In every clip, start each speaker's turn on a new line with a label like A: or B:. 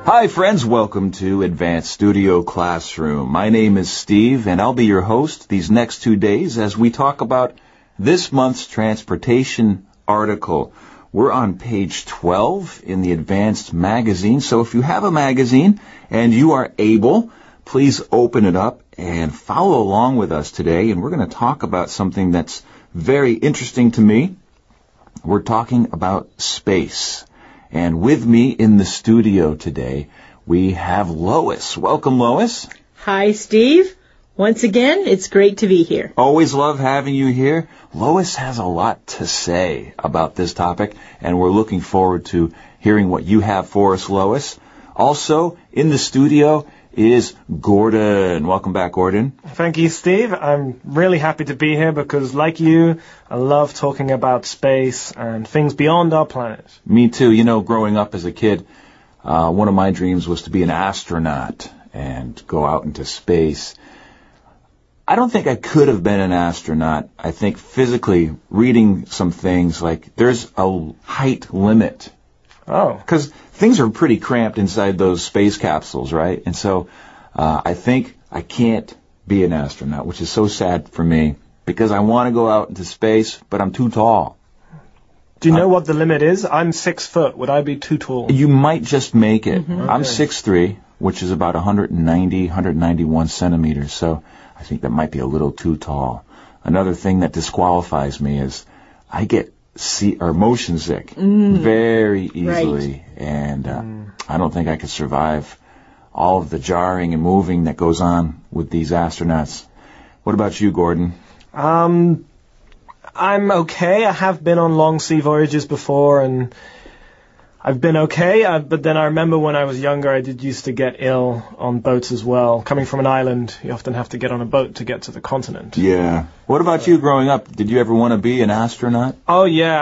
A: Hi friends, welcome to Advanced Studio Classroom. My name is Steve and I'll be your host these next 2 days as we talk about this month's transportation article. We're on page 12 in the Advanced magazine, so if you have a magazine and you are able, please open it up and follow along with us today, and we're going to talk about something that's very interesting to me. We're talking about space. And with me in the studio today, we have Lois. Welcome, Lois.
B: Hi, Steve. Once again, it's great to be here.
A: Always love having you here. Lois has a lot to say about this topic, and we're looking forward to hearing what you have for us, Lois. Also, in the studio is Gordon. Welcome back, Gordon.
C: Thank you, Steve. I'm really happy to be here because, like you, I love talking about space and things beyond our planet.
A: Me too. You know, growing up as a kid, one of my dreams was to be an astronaut and go out into space. I don't think I could have been an astronaut. I think physically, reading some things, like there's a height limit.
C: Oh.
A: Because things are pretty cramped inside those space capsules, right? And so I think I can't be an astronaut, which is so sad for me, because I want to go out into space, but I'm too tall.
C: Do you know what the limit is? I'm 6 foot. Would I be too tall?
A: You might just make it.
B: Mm-hmm.
A: I'm
C: Okay.
A: 6'3", which is about 191 centimeters, so I think that might be a little too tall. Another thing that disqualifies me is I get motion sick very easily,
B: Right.
A: and I don't think I could survive all of the jarring and moving that goes on with these astronauts. What about you, Gordon?
C: I'm okay. I have been on long sea voyages before, and I've been okay. But then I remember when I was younger, I did used to get ill on boats as well. Coming from an island, you often have to get on a boat to get to the continent.
A: Yeah. What about you growing up? Did you ever want to be an astronaut?
C: Oh yeah,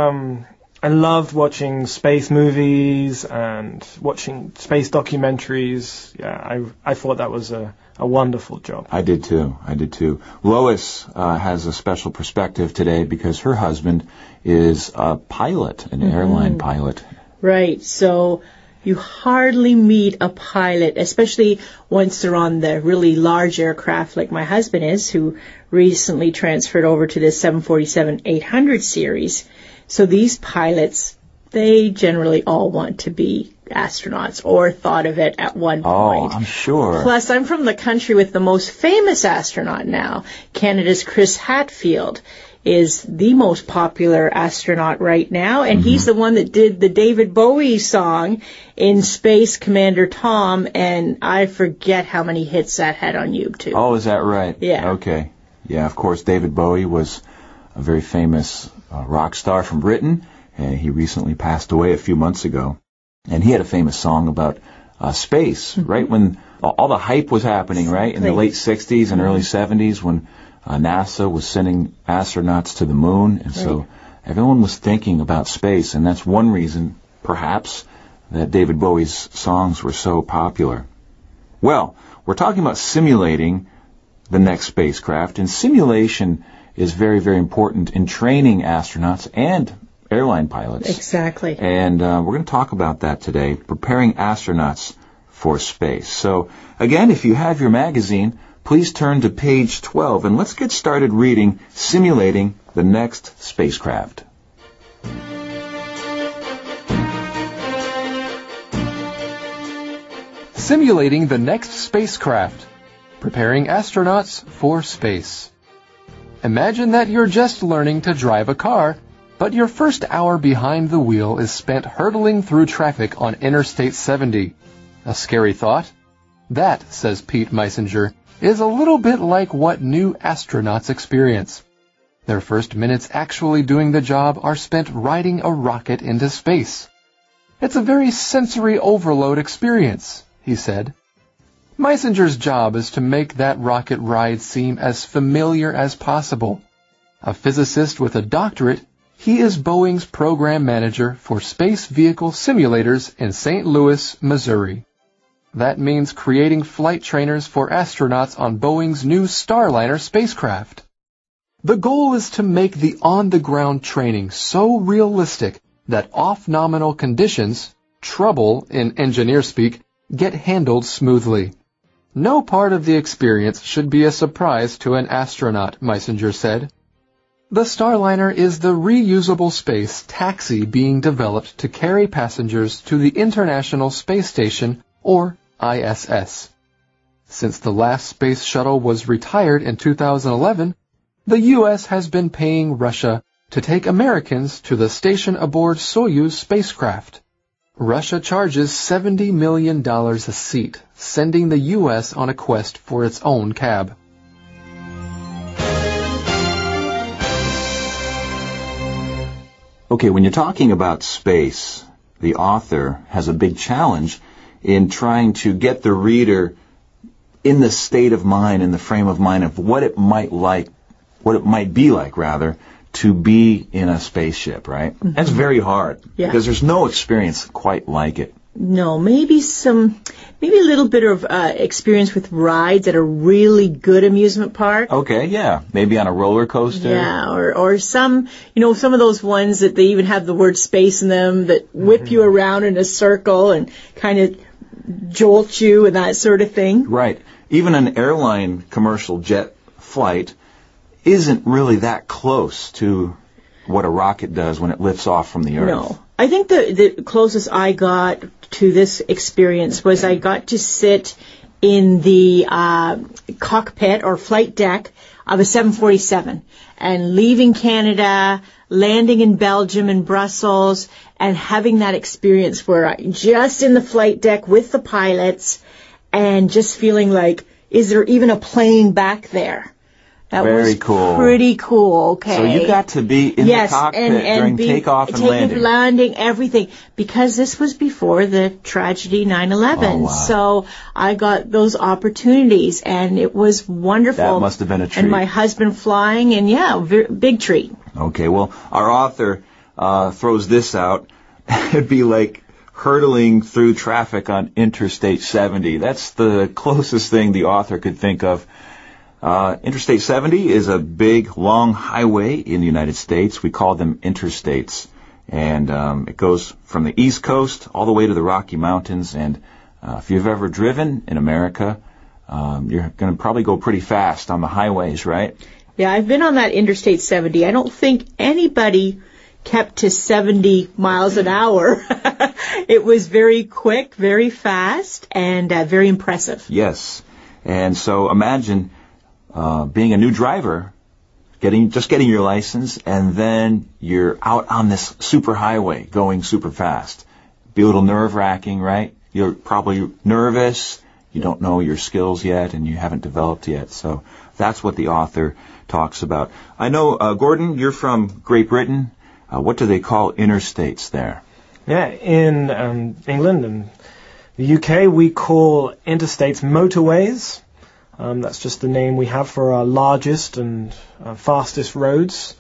C: I loved watching space movies and watching space documentaries. Yeah, I thought that was a wonderful job.
A: I did too. Lois has a special perspective today because her husband is a pilot, an airline pilot.
B: Right. So you hardly meet a pilot, especially once they're on the really large aircraft like my husband is, who recently transferred over to the 747-800 series. So these pilots, they generally all want to be astronauts or thought of it at one point.
A: Oh, I'm sure.
B: Plus, I'm from the country with the most famous astronaut now. Canada's Chris Hadfield is the most popular astronaut right now, and he's the one that did the David Bowie song in Space Commander Tom, and I forget how many hits that had on YouTube.
A: Oh, is that right?
B: Yeah.
A: Okay. Yeah, of course, David Bowie was a very famous rock star from Britain, and he recently passed away a few months ago. And he had a famous song about space, right when all the hype was happening, right, in the late 60s and early 70s when NASA was sending astronauts to the moon. And so everyone was thinking about space, and that's one reason, perhaps, that David Bowie's songs were so popular. Well, we're talking about simulating the next spacecraft, and simulation is very, very important in training astronauts and airline pilots.
B: Exactly.
A: And we're going to talk about that today, preparing astronauts for space. So, again, if you have your magazine, please turn to page 12, and let's get started reading Simulating the Next Spacecraft.
D: Simulating the Next Spacecraft, Preparing Astronauts for Space. Imagine that you're just learning to drive a car, but your first hour behind the wheel is spent hurtling through traffic on Interstate 70. A scary thought? That, says Pete Meisinger, is a little bit like what new astronauts experience. Their first minutes actually doing the job are spent riding a rocket into space. It's a very sensory overload experience, he said. Meisinger's job is to make that rocket ride seem as familiar as possible. A physicist with a doctorate, he is Boeing's program manager for space vehicle simulators in St. Louis, Missouri. That means creating flight trainers for astronauts on Boeing's new Starliner spacecraft. The goal is to make the on-the-ground training so realistic that off-nominal conditions, trouble in engineer speak, get handled smoothly. No part of the experience should be a surprise to an astronaut, Meisinger said. The Starliner is the reusable space taxi being developed to carry passengers to the International Space Station, or ISS. Since the last space shuttle was retired in 2011, the U.S. has been paying Russia to take Americans to the station aboard Soyuz spacecraft. Russia charges $70 million a seat, sending the U.S. on a quest for its own cab.
A: Okay, when you're talking about space, the author has a big challenge in trying to get the reader in the state of mind, in the frame of mind of what it might be like, to be in a spaceship, right? Mm-hmm. That's very hard, because there's no experience quite like it.
B: No, maybe a little bit of experience with rides at a really good amusement park.
A: Okay, yeah, maybe on a roller coaster.
B: Yeah, or some of those ones that they even have the word space in them that whip you around in a circle and kind of jolt you and that sort of thing.
A: Right. Even an airline commercial jet flight isn't really that close to what a rocket does when it lifts off from the Earth.
B: No. I think the closest I got to this experience was I got to sit in the cockpit or flight deck of a 747 and leaving Canada, landing in Belgium and Brussels, and having that experience where I just in the flight deck with the pilots and just feeling like, is there even a plane back there? That
A: Very
B: was
A: cool.
B: Pretty cool, okay.
A: So you got to be in the cockpit during takeoff and
B: landing, everything. Because this was before the tragedy 9/11.
A: Oh, wow.
B: So I got those opportunities, and it was wonderful.
A: That must have been a treat.
B: And my husband flying, and big treat.
A: Okay, well, our author throws this out. It'd be like hurtling through traffic on Interstate 70. That's the closest thing the author could think of. Interstate 70 is a big, long highway in the United States. We call them interstates. And it goes from the East Coast all the way to the Rocky Mountains. And if you've ever driven in America, you're going to probably go pretty fast on the highways, right?
B: Yeah, I've been on that Interstate 70. I don't think anybody kept to 70 miles an hour. It was very quick, very fast, and very impressive.
A: Yes. And so imagine being a new driver, getting your license, and then you're out on this super highway going super fast. Be a little nerve-wracking, right? You're probably nervous. You don't know your skills yet, and you haven't developed yet. So that's what the author talks about. I know, Gordon, you're from Great Britain. What do they call interstates there?
C: Yeah, in England and the UK, we call interstates motorways. That's just the name we have for our largest and fastest roads.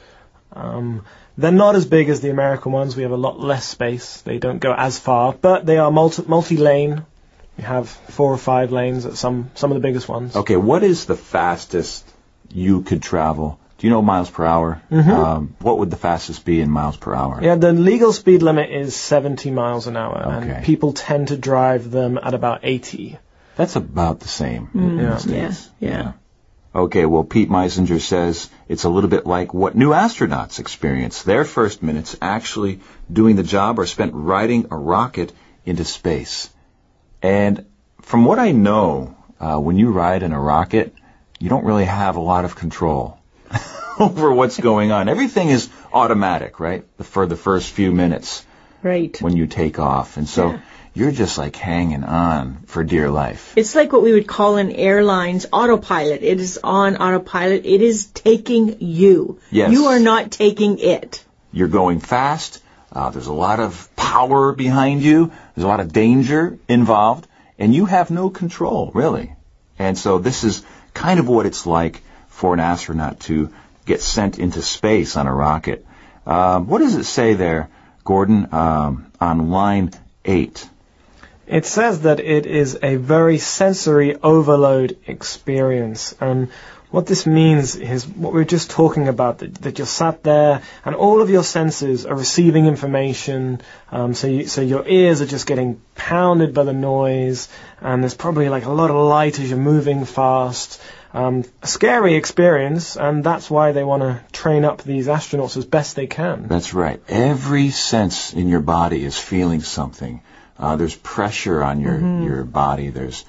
C: They're not as big as the American ones. We have a lot less space. They don't go as far, but they are multi-lane. We have 4 or 5 lanes at some of the biggest ones.
A: Okay, what is the fastest you could travel? Do you know miles per hour?
C: Mm-hmm.
A: What would the fastest be in miles per hour?
C: Yeah, the legal speed limit is 70 miles an hour,
A: Okay.
C: and people tend to drive them at about 80.
A: That's about the same in the States.
B: Yeah.
A: Okay, well, Pete Meisinger says it's a little bit like what new astronauts experience. Their first minutes actually doing the job are spent riding a rocket into space. And from what I know, when you ride in a rocket, you don't really have a lot of control over what's going on. Everything is automatic, right, for the first few minutes.
B: Right.
A: When you take off. And so you're just like hanging on for dear life.
B: It's like what we would call in airlines autopilot. It is on autopilot. It is taking you.
A: Yes.
B: You are not taking it.
A: You're going fast. There's a lot of power behind you. There's a lot of danger involved. And you have no control, really. And so this is kind of what it's like for an astronaut to get sent into space on a rocket. What does it say there, Gordon, on line 8?
C: It says that it is a very sensory overload experience. And what this means is what we were just talking about, that you're sat there and all of your senses are receiving information, so your ears are just getting pounded by the noise, and there's probably like a lot of light as you're moving fast. A scary experience, and that's why they want to train up these astronauts as best they can.
A: That's right. Every sense in your body is feeling something. There's pressure on your body. There's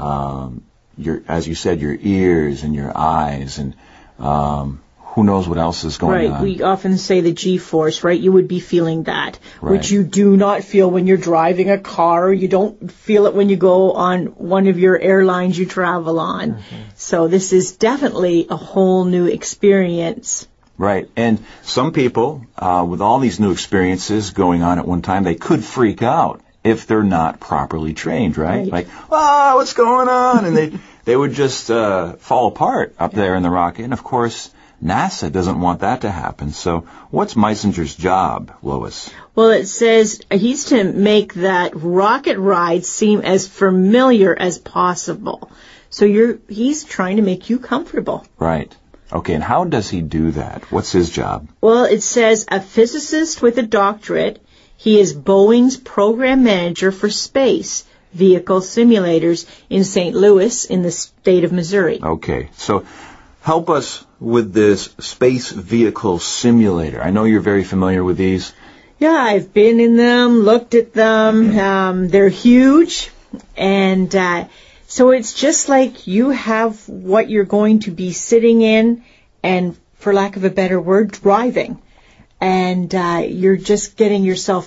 A: as you said, your ears and your eyes, and who knows what else is going on.
B: Right. We often say the G-force, right? You would be feeling that,
A: Right.
B: which you do not feel when you're driving a car, or you don't feel it when you go on one of your airlines you travel on. So this is definitely a whole new experience.
A: Right. And some people, with all these new experiences going on at one time, they could freak out if they're not properly trained, right? Like, what's going on? And they would just fall apart up there in the rocket. And, of course, NASA doesn't want that to happen. So what's Meisinger's job, Lois?
B: Well, it says he's to make that rocket ride seem as familiar as possible. So he's trying to make you comfortable.
A: Right. Okay, and how does he do that? What's his job?
B: Well, it says a physicist with a doctorate. He is Boeing's program manager for space vehicle simulators in St. Louis in the state of Missouri.
A: Okay, so help us with this space vehicle simulator. I know you're very familiar with these.
B: Yeah, I've been in them, looked at them. They're huge, and so it's just like you have what you're going to be sitting in and, for lack of a better word, driving. And you're just getting yourself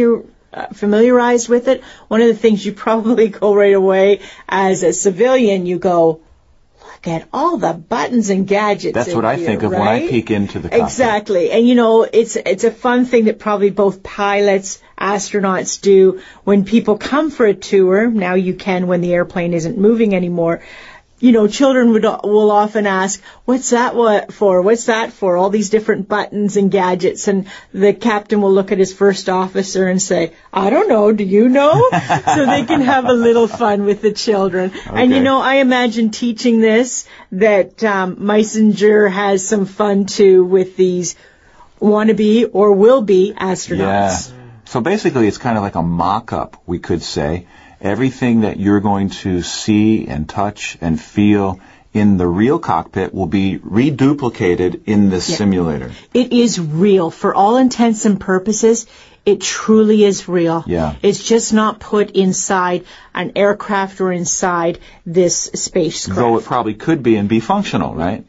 B: familiarized with it. One of the things you probably go right away as a civilian, you go, look at all the buttons and gadgets.
A: That's what I think of when I peek into the cockpit.
B: Exactly. And, it's a fun thing that probably both pilots, astronauts do when people come for a tour. Now you can when the airplane isn't moving anymore. Children will often ask, what's that for? What's that for? All these different buttons and gadgets. And the captain will look at his first officer and say, I don't know. Do you know? So they can have a little fun with the children.
A: Okay.
B: And, I imagine teaching this that Meisinger has some fun, too, with these wannabe or will-be astronauts.
A: Yeah. So basically it's kind of like a mock-up, we could say. Everything that you're going to see and touch and feel in the real cockpit will be reduplicated in the simulator.
B: It is real. For all intents and purposes, it truly is real.
A: Yeah.
B: It's just not put inside an aircraft or inside this spacecraft.
A: Though it probably could be and be functional, right?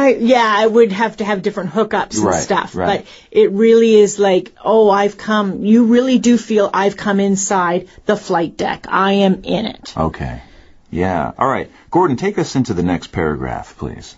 B: I would have to have different hookups and stuff.
A: Right.
B: But it really is like, you really do feel I've come inside the flight deck. I am in it.
A: Okay. Yeah. All right. Gordon, take us into the next paragraph, please.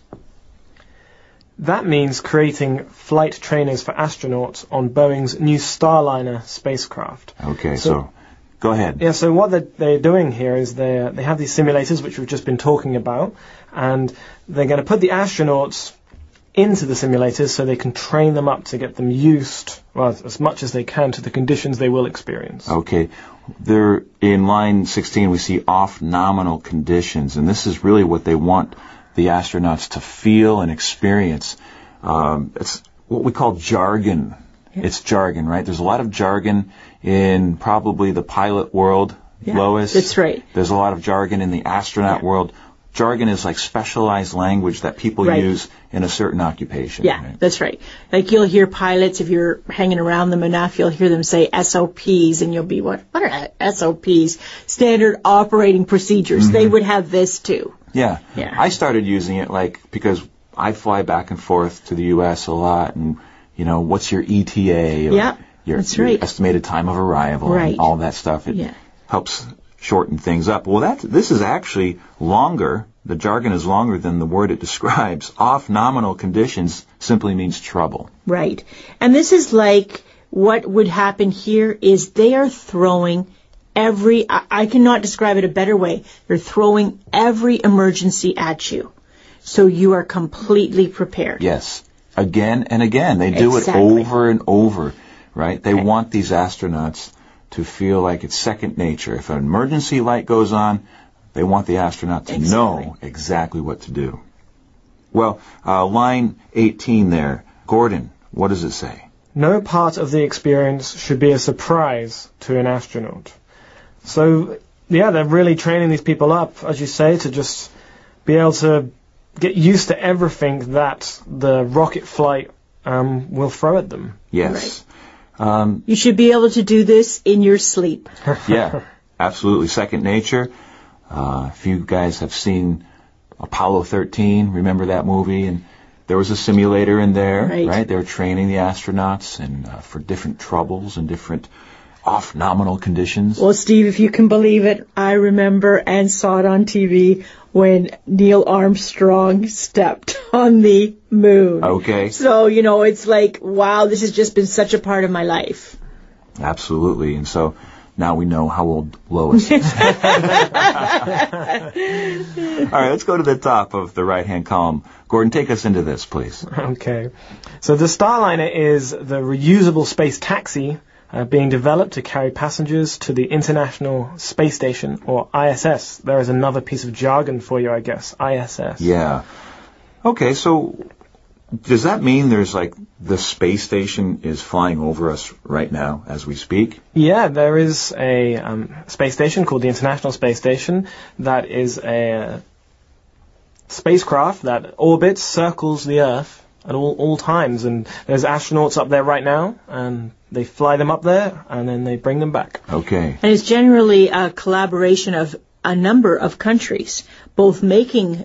C: That means creating flight trainers for astronauts on Boeing's new Starliner spacecraft.
A: Okay, so go ahead.
C: Yeah, so what they're doing here is they have these simulators, which we've just been talking about, and they're going to put the astronauts into the simulators so they can train them up to get them used, as much as they can, to the conditions they will experience.
A: Okay. There, in line 16, we see off-nominal conditions, and this is really what they want the astronauts to feel and experience. It's what we call jargon. Yeah. It's jargon, right? There's a lot of jargon in probably the pilot world, Lois.
B: That's right.
A: There's a lot of jargon in the astronaut world. Jargon is like specialized language that people use in a certain occupation.
B: Yeah, right? That's right. Like you'll hear pilots, if you're hanging around them enough, you'll hear them say SOPs, and you'll be, what are SOPs? Standard operating procedures. Mm-hmm. They would have this too.
A: Yeah. I started using it because I fly back and forth to the U.S. a lot, and, what's your ETA? Or your estimated time of arrival, and all that stuff. It helps shorten things up. Well, this is actually longer. The jargon is longer than the word it describes. Off-nominal conditions simply means trouble.
B: Right. And this is like what would happen here is they are throwing I cannot describe it a better way. They're throwing every emergency at you. So you are completely prepared.
A: Yes. Again and again. They do it over and over, right? They want these astronauts to feel like it's second nature. If an emergency light goes on, they want the astronaut to know exactly what to do. Well, line 18 there. Gordon, what does it say?
C: No part of the experience should be a surprise to an astronaut. So, yeah, they're really training these people up, as you say, to just be able to get used to everything that the rocket flight will throw at them.
A: Yes.
B: Right. You should be able to do this in your sleep.
A: Yeah, absolutely. Second nature. If you guys have seen Apollo 13, remember that movie? And there was a simulator in there, right? They were training the astronauts and for different troubles and different off-nominal conditions.
B: Well, Steve, if you can believe it, I remember and saw it on TV when Neil Armstrong stepped on the moon.
A: Okay.
B: So, it's like, wow, this has just been such a part of my life.
A: Absolutely. And so now we know how old Lois is. All right, let's go to the top of the right-hand column. Gordon, take us into this, please.
C: Okay. So the Starliner is the reusable space taxi being developed to carry passengers to the International Space Station, or ISS. There is another piece of jargon for you, I guess. ISS.
A: Yeah. Okay, so does that mean there's the space station is flying over us right now as we speak?
C: Yeah, there is a space station called the International Space Station that is a spacecraft that orbits, circles the Earth at all times, and there's astronauts up there right now, and they fly them up there, and then they bring them back.
A: Okay.
B: And it's generally a collaboration of a number of countries, both making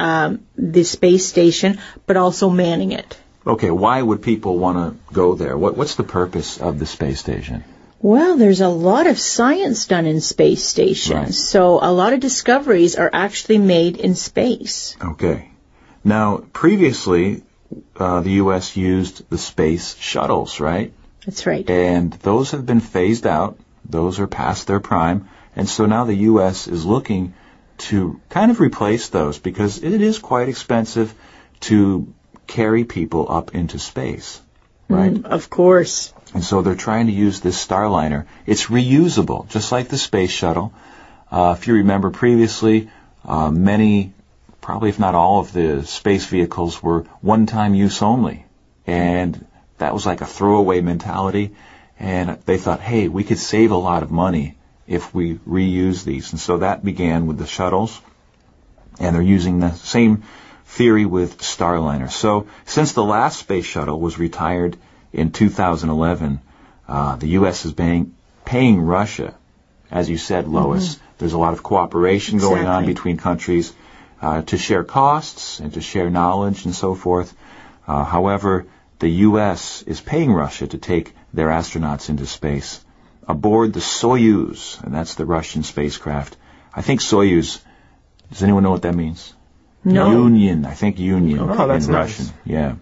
B: the space station, but also manning it.
A: Okay, why would people want to go there? What's the purpose of the space station?
B: Well, there's a lot of science done in space stations,
A: right.
B: So a lot of discoveries are actually made in space.
A: Okay. Now, previously, the U.S. used the space shuttles, right?
B: That's right.
A: And those have been phased out. Those are past their prime. And so now the U.S. is looking to kind of replace those because it is quite expensive to carry people up into space, right?
B: Of course.
A: And so they're trying to use this Starliner. It's reusable, just like the space shuttle. If you remember previously, many, probably if not all of the space vehicles were one-time use only. And that was like a throwaway mentality. And they thought, hey, we could save a lot of money if we reuse these. And so that began with the shuttles. And they're using the same theory with Starliner. So since the last space shuttle was retired in 2011, the U.S. is paying Russia. As you said, Lois, there's a lot of cooperation going on between countries to share costs and to share knowledge and so forth. However, the U.S. is paying Russia to take their astronauts into space aboard the Soyuz, and that's the Russian spacecraft. I think Soyuz, does anyone know what that means?
B: No.
A: Union, I think Union in
C: that's
A: Russian.
C: Nice.
A: Yeah.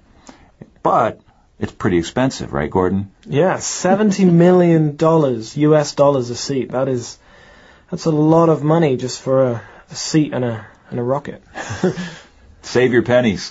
A: But it's pretty expensive, right, Gordon?
C: Yeah, $70 million US dollars a seat. That's a lot of money just for a seat and a rocket.
A: Save your pennies.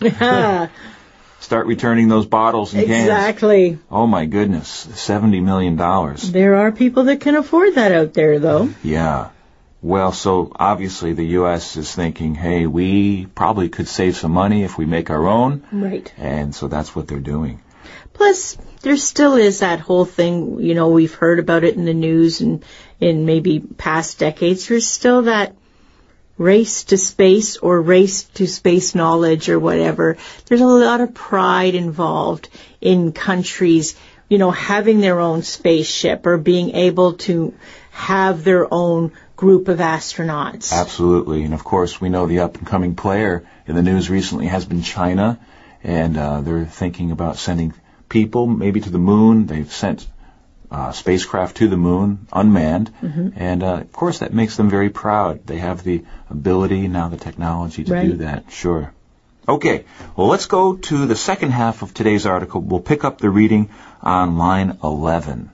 A: Start returning those bottles and cans.
B: Exactly.
A: Oh my goodness, $70 million.
B: There are people that can afford that out there, though.
A: Yeah. Well, so obviously the U.S. is thinking, hey, we probably could save some money if we make our own.
B: Right.
A: And so that's what they're doing.
B: Plus, there still is that whole thing, we've heard about it in the news and in maybe past decades. There's still that race to space or race to space knowledge or whatever. There's a lot of pride involved in countries, having their own spaceship or being able to have their own group of astronauts.
A: Absolutely. And of course, we know the up-and-coming player in the news recently has been China, and they're thinking about sending people maybe to the moon. They've sent spacecraft to the moon, unmanned, and of course that makes them very proud. They have the ability, now the technology to do that, sure. Okay, well let's go to the second half of today's article. We'll pick up the reading on line 11.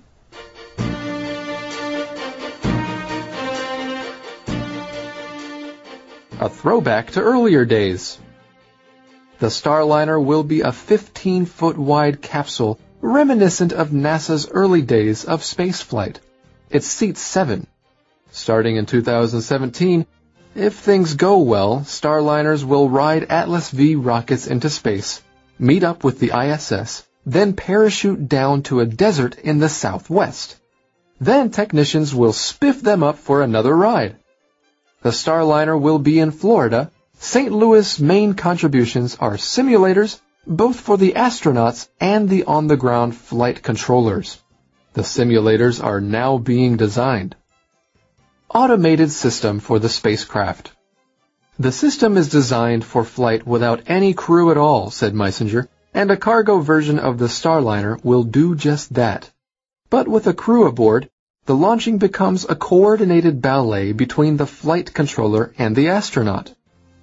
D: A throwback to earlier days. The Starliner will be a 15-foot wide capsule reminiscent of NASA's early days of spaceflight. It seats 7. Starting in 2017, If things go well, Starliners will ride Atlas V rockets into space, meet up with the ISS, then parachute down to a desert in the southwest. Then technicians will spiff them up for another ride. The Starliner will be in Florida. St. Louis' main contributions are simulators, both for the astronauts and the on-the-ground flight controllers. The simulators are now being designed. Automated system for the spacecraft. The system is designed for flight without any crew at all, said Meisinger, and a cargo version of the Starliner will do just that. But with a crew aboard, the launching becomes a coordinated ballet between the flight controller and the astronaut.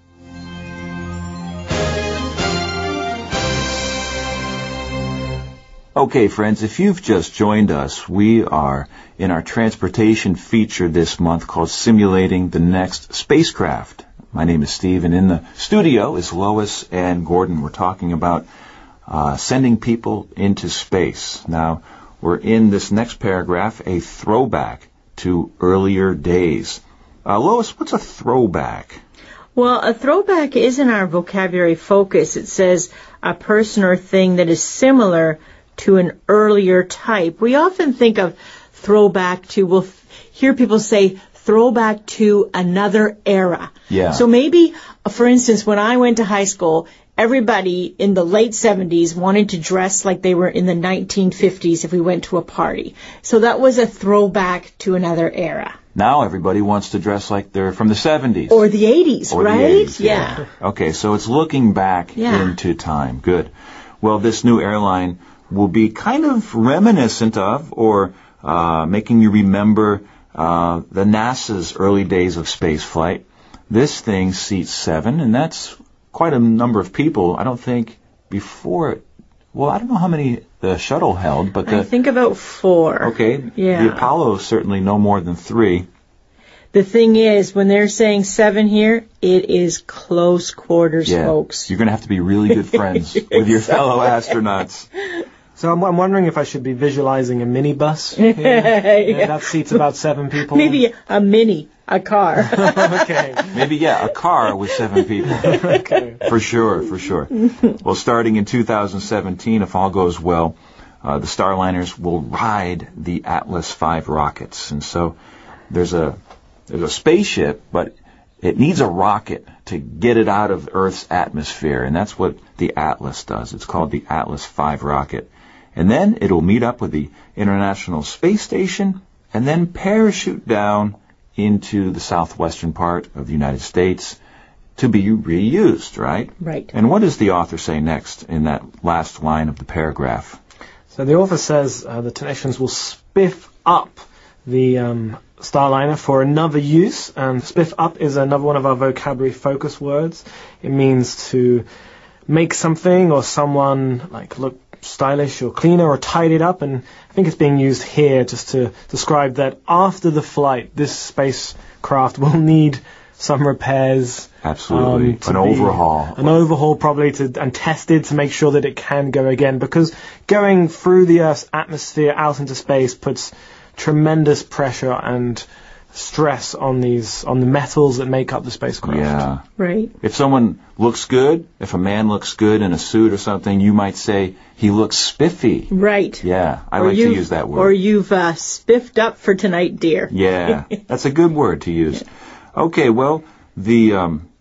A: Okay, friends, if you've just joined us, we are in our transportation feature this month called Simulating the Next Spacecraft. My name is Steve, and in the studio is Lois and Gordon. We're talking about sending people into space. Now, we're in this next paragraph, a throwback to earlier days. Lois, what's a throwback?
B: Well, a throwback is in our vocabulary focus. It says a person or thing that is similar to an earlier type. We often think of throwback to, we'll hear people say throwback to another era.
A: Yeah.
B: So maybe, for instance, when I went to high school, everybody in the late 70s wanted to dress like they were in the 1950s if we went to a party. So that was a throwback to another era.
A: Now everybody wants to dress like they're from the 70s.
B: Or the 80s,
A: or
B: right?
A: The 80s,
B: yeah.
A: Okay, so it's looking back into time. Good. Well, this new airline will be kind of reminiscent of or making you remember the NASA's early days of space flight. This thing seats 7, and that's quite a number of people. I don't think before it, well, I don't know how many the shuttle held, but
B: I think about 4.
A: Okay.
B: Yeah.
A: The Apollo certainly no more than 3.
B: The thing is, when they're saying 7 here, it is close quarters, folks.
A: You're going to have to be really good friends with your fellow astronauts.
C: So I'm wondering if I should be visualizing a minibus.
B: Yeah.
C: That seats about 7 people.
B: Maybe a mini, a car.
C: Okay.
A: Maybe, a car with 7 people.
C: Okay.
A: For sure. Well, starting in 2017, if all goes well, the Starliners will ride the Atlas V rockets. And so there's a spaceship, but it needs a rocket to get it out of Earth's atmosphere, and that's what the Atlas does. It's called the Atlas V rocket. And then it'll meet up with the International Space Station and then parachute down into the southwestern part of the United States to be reused, right?
B: Right.
A: And what does the author say next in that last line of the paragraph?
C: So the author says the technicians will spiff up the Starliner for another use, and spiff up is another one of our vocabulary focus words. It means to make something or someone look stylish or cleaner or tidied up, and I think it's being used here just to describe that after the flight, this spacecraft will need some repairs.
A: Absolutely. An overhaul.
C: An overhaul probably and tested to make sure that it can go again, because going through the Earth's atmosphere out into space puts tremendous pressure and stress on the metals that make up the spacecraft.
A: Yeah.
B: Right.
A: If someone looks good, if a man looks good in a suit or something, you might say he looks spiffy.
B: Right.
A: Yeah, I like to use that word.
B: Or you've spiffed up for tonight, dear.
A: Yeah, that's a good word to use. Okay, well, the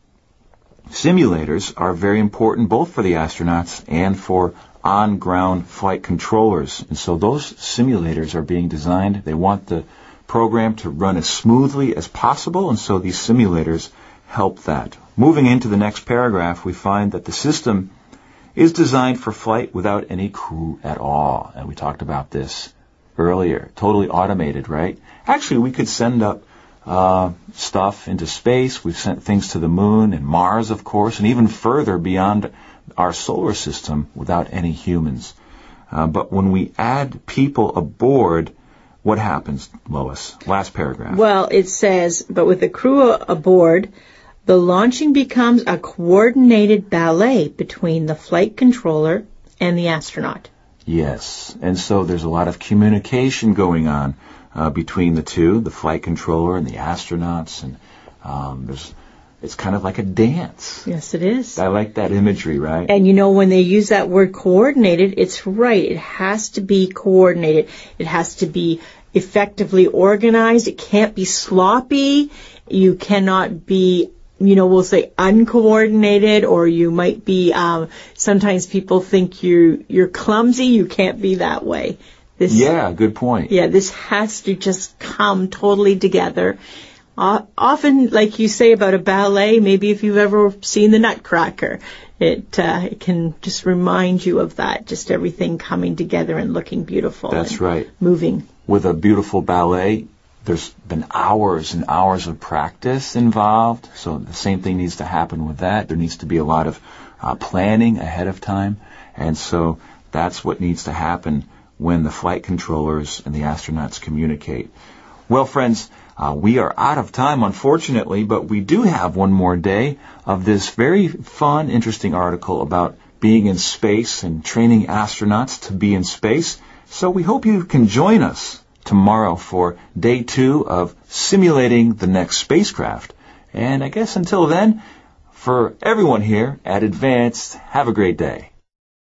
A: simulators are very important both for the astronauts and for on-ground flight controllers. And so those simulators are being designed. They want the program to run as smoothly as possible, and so these simulators help that. Moving into the next paragraph, we find that the system is designed for flight without any crew at all. And we talked about this earlier. Totally automated, right? Actually, we could send up stuff into space. We've sent things to the moon and Mars, of course, and even further beyond our solar system without any humans. But when we add people aboard, what happens, Lois? Last paragraph.
B: Well, it says, but with the crew aboard, the launching becomes a coordinated ballet between the flight controller and the astronaut.
A: Yes, and so there's a lot of communication going on between the two, the flight controller and the astronauts, and It's kind of like a dance.
B: Yes, it is.
A: I like that imagery, right?
B: And when they use that word coordinated, it's right. It has to be coordinated. It has to be effectively organized. It can't be sloppy. You cannot be, we'll say uncoordinated, or you might be, sometimes people think you're clumsy. You can't be that way.
A: Yeah, good point.
B: Yeah, this has to just come totally together. Often, like you say about a ballet, maybe if you've ever seen the Nutcracker, it can just remind you of that, just everything coming together and looking beautiful.
A: That's right.
B: Moving.
A: With a beautiful ballet, there's been hours and hours of practice involved, so the same thing needs to happen with that. There needs to be a lot of planning ahead of time, and so that's what needs to happen when the flight controllers and the astronauts communicate. Well, friends, we are out of time, unfortunately, but we do have one more day of this very fun, interesting article about being in space and training astronauts to be in space. So we hope you can join us tomorrow for day 2 of simulating the next spacecraft. And I guess until then, for everyone here at Advanced, have a great day.